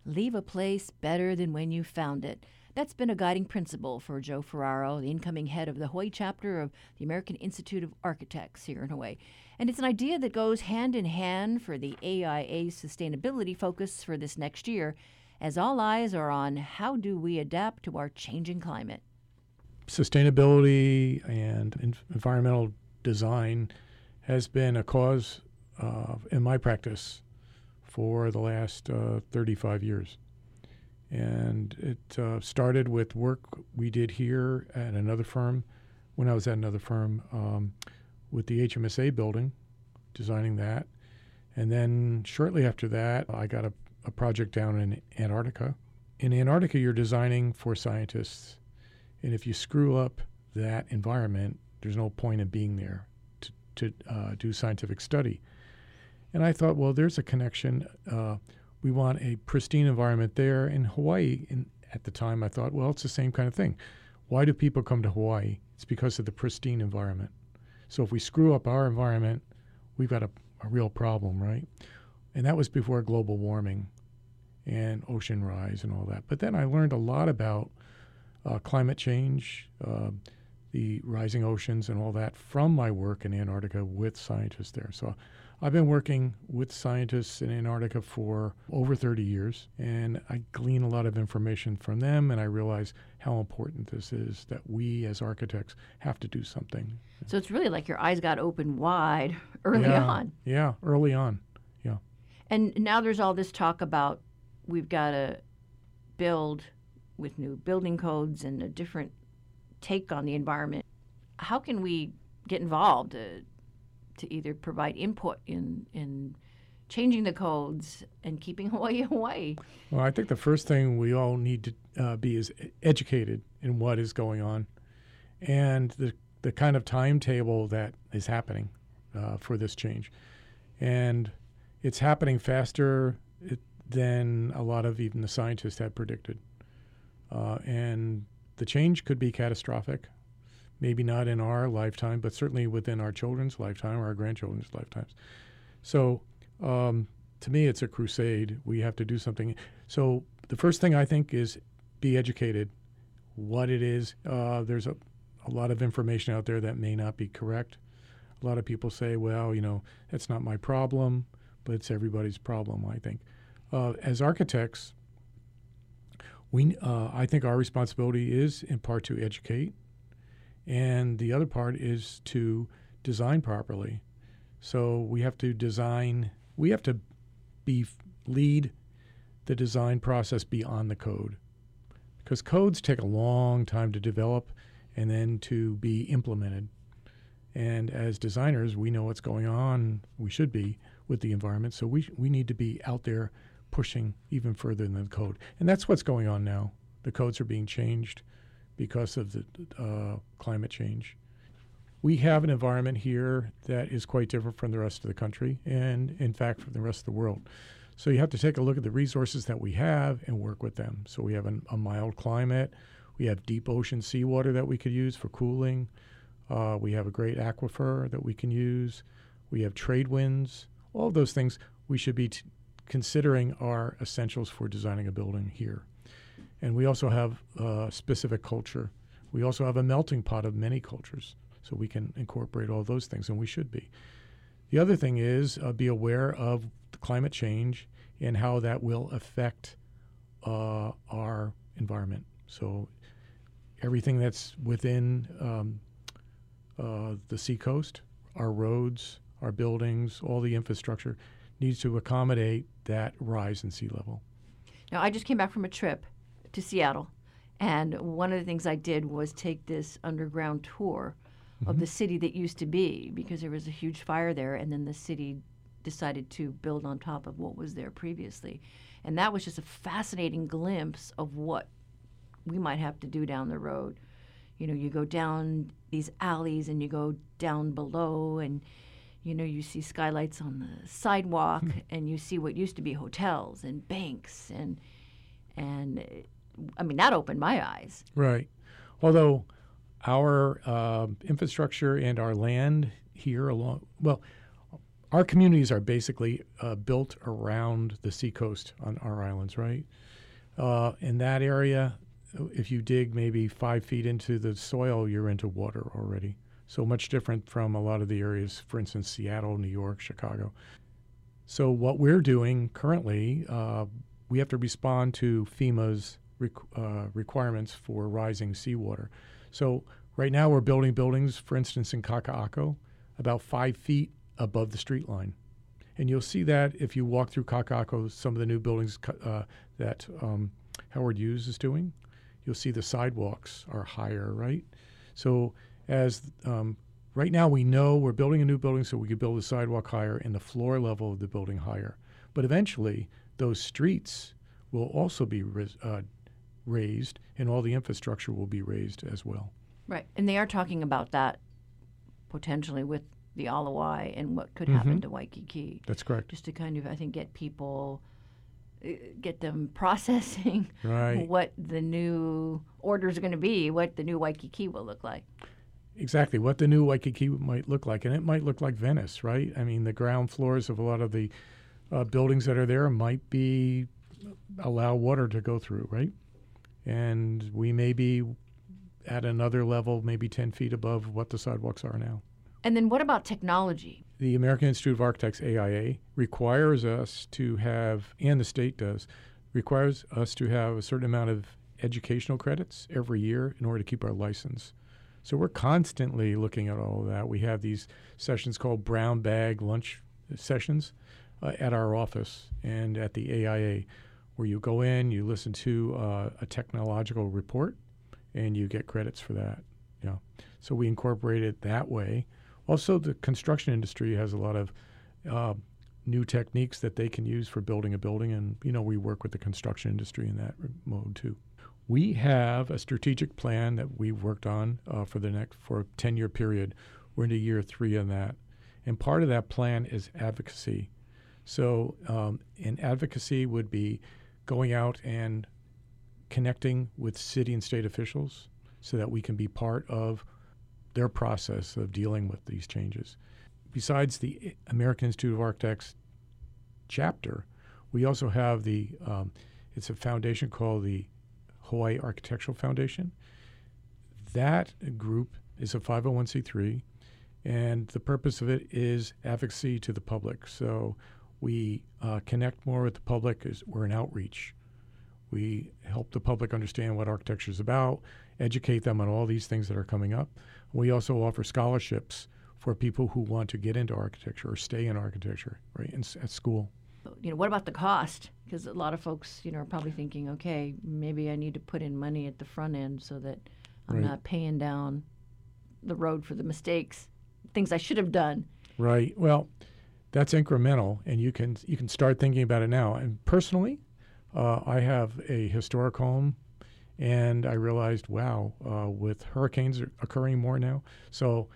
leave a place better than when you found it. That's been a guiding principle for Joe Ferraro, the incoming head of the Hawaii chapter of the American Institute of Architects here in Hawaii. And it's an idea that goes hand in hand for the AIA's sustainability focus for this next year, as all eyes are on how do we adapt to our changing climate. Sustainability and environmental design has been a cause in my practice for the last 35 years. And it started with work we did here at another firm, when I was at another firm, with the HMSA building, designing that. And then shortly after that, I got a project down in Antarctica. In Antarctica, you're designing for scientists. And if you screw up that environment, there's no point in being there to do scientific study. And I thought, well, there's a connection. We want a pristine environment there. In Hawaii, at the time, I thought, well, it's the same kind of thing. Why do people come to Hawaii? It's because of the pristine environment. So if we screw up our environment, we've got a real problem, right? And that was before global warming and ocean rise and all that. But then I learned a lot about climate change, the rising oceans and all that from my work in Antarctica with scientists there. So I've been working with scientists in Antarctica for over 30 years, and I glean a lot of information from them, and I realize how important this is, that we as architects have to do something. So it's really like your eyes got open wide early on. Yeah, early on, yeah. And now there's all this talk about we've got to build with new building codes and a different take on the environment. How can we get involved to either provide input in changing the codes and keeping Hawaii Hawaii? Well, I think the first thing we all need to be is educated in what is going on and the kind of timetable that is happening for this change. And it's happening faster than a lot of even the scientists had predicted. And the change could be catastrophic. Maybe not in our lifetime, but certainly within our children's lifetime or our grandchildren's lifetimes. So to me, it's a crusade. We have to do something. So the first thing I think is be educated what it is. There's a lot of information out there that may not be correct. A lot of people say, well, that's not my problem, but it's everybody's problem, I think. As architects, I think our responsibility is in part to educate, and the other part is to design properly. So we have to lead the design process beyond the code, because codes take a long time to develop and then to be implemented. And as designers, we know what's going on, we should be, with the environment, so we need to be out there pushing even further than the code. And that's what's going on now. The codes are being changed because of the climate change. We have an environment here that is quite different from the rest of the country and, in fact, from the rest of the world. So you have to take a look at the resources that we have and work with them. So we have a mild climate. We have deep ocean seawater that we could use for cooling. We have a great aquifer that we can use. We have trade winds. All of those things we should be considering are essentials for designing a building here. And we also have specific culture. We also have a melting pot of many cultures, so we can incorporate all those things, and we should be. The other thing is be aware of the climate change and how that will affect our environment. So everything that's within the seacoast, our roads, our buildings, all the infrastructure needs to accommodate that rise in sea level. Now, I just came back from a trip to Seattle, and one of the things I did was take this underground tour of the city that used to be, because there was a huge fire there, and then the city decided to build on top of what was there previously. And that was just a fascinating glimpse of what we might have to do down the road. You go down these alleys and you go down below, and you see skylights on the sidewalk, and you see what used to be hotels and banks, and I mean, that opened my eyes. Right. Although our infrastructure and our land here our communities are basically built around the seacoast on our islands, right? In that area, if you dig maybe 5 feet into the soil, you're into water already. So much different from a lot of the areas, for instance, Seattle, New York, Chicago. So what we're doing currently, we have to respond to FEMA's requirements for rising seawater. So right now we're building buildings, for instance, in Kaka'ako, about 5 feet above the street line. And you'll see that if you walk through Kaka'ako, some of the new buildings that Howard Hughes is doing, you'll see the sidewalks are higher, right? So as right now we know we're building a new building so we could build the sidewalk higher and the floor level of the building higher. But eventually those streets will also be raised and all the infrastructure will be raised as well. Right. And they are talking about that potentially with the Alawai and what could happen to Waikiki. That's correct. Just to kind of, I think, get people, get them processing what the new orders are going to be, what the new Waikiki will look like. Exactly, what the new Waikiki might look like. And it might look like Venice, right? I mean, the ground floors of a lot of the buildings that are there might allow water to go through, right? And we may be at another level, maybe 10 feet above what the sidewalks are now. And then what about technology? The American Institute of Architects, AIA, requires us to have, and the state does, requires us to have a certain amount of educational credits every year in order to keep our license. So we're constantly looking at all of that. We have these sessions called brown bag lunch sessions at our office and at the AIA, where you go in, you listen to a technological report, and you get credits for that. Yeah. So we incorporate it that way. Also, the construction industry has a lot of new techniques that they can use for building a building, and we work with the construction industry in that mode too. We have a strategic plan that we've worked on for a 10-year period. We're into year 3 on that, and part of that plan is advocacy. So, in advocacy would be going out and connecting with city and state officials so that we can be part of their process of dealing with these changes. Besides the American Institute of Architects chapter, we also have it's a foundation called the Hawaii Architectural Foundation. That group is a 501c3, and the purpose of it is advocacy to the public. So we connect more with the public. We're an outreach. We help the public understand what architecture is about, educate them on all these things that are coming up. We also offer scholarships for people who want to get into architecture or stay in architecture, right, at school. What about the cost? Because a lot of folks, are probably thinking, okay, maybe I need to put in money at the front end so that I'm not paying down the road for the mistakes, things I should have done. Right. Well, that's incremental, and you can start thinking about it now. And personally, I have a historic home, and I realized, wow, with hurricanes occurring more now. So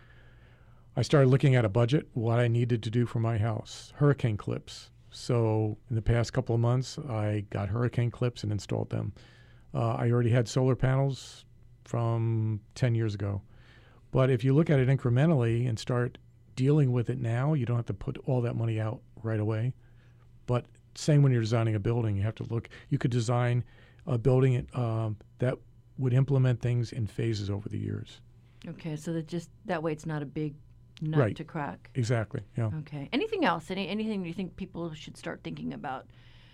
I started looking at a budget, what I needed to do for my house, hurricane clips. So in the past couple of months, I got hurricane clips and installed them. I already had solar panels from 10 years ago. But if you look at it incrementally and start dealing with it now, you don't have to put all that money out right away. But same when you're designing a building, you have to look. You could design a building that would implement things in phases over the years. Okay, so that way it's not a big nut to crack. Exactly. Yeah. Okay. Anything else? Anything you think people should start thinking about?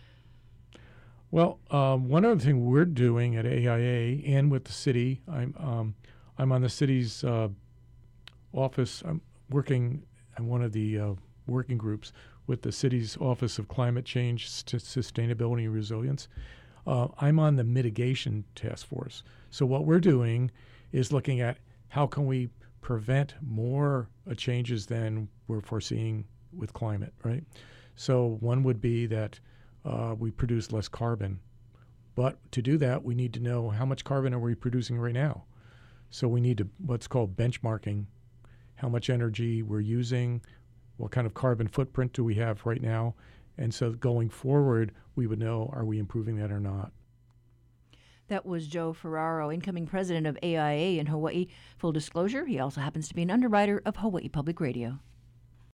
Well, one other thing we're doing at AIA and with the city, I'm on the city's office. I'm working on one of the working groups with the city's Office of Climate Change, Sustainability, and Resilience. I'm on the mitigation task force. So what we're doing is looking at how can we prevent more changes than we're foreseeing with climate, right? So one would be that we produce less carbon. But to do that, we need to know how much carbon are we producing right now. So we need to what's called benchmarking, how much energy we're using, what kind of carbon footprint do we have right now. And so going forward, we would know, are we improving that or not? That was Joe Ferraro, incoming president of AIA in Hawaii. Full disclosure, he also happens to be an underwriter of Hawaii Public Radio.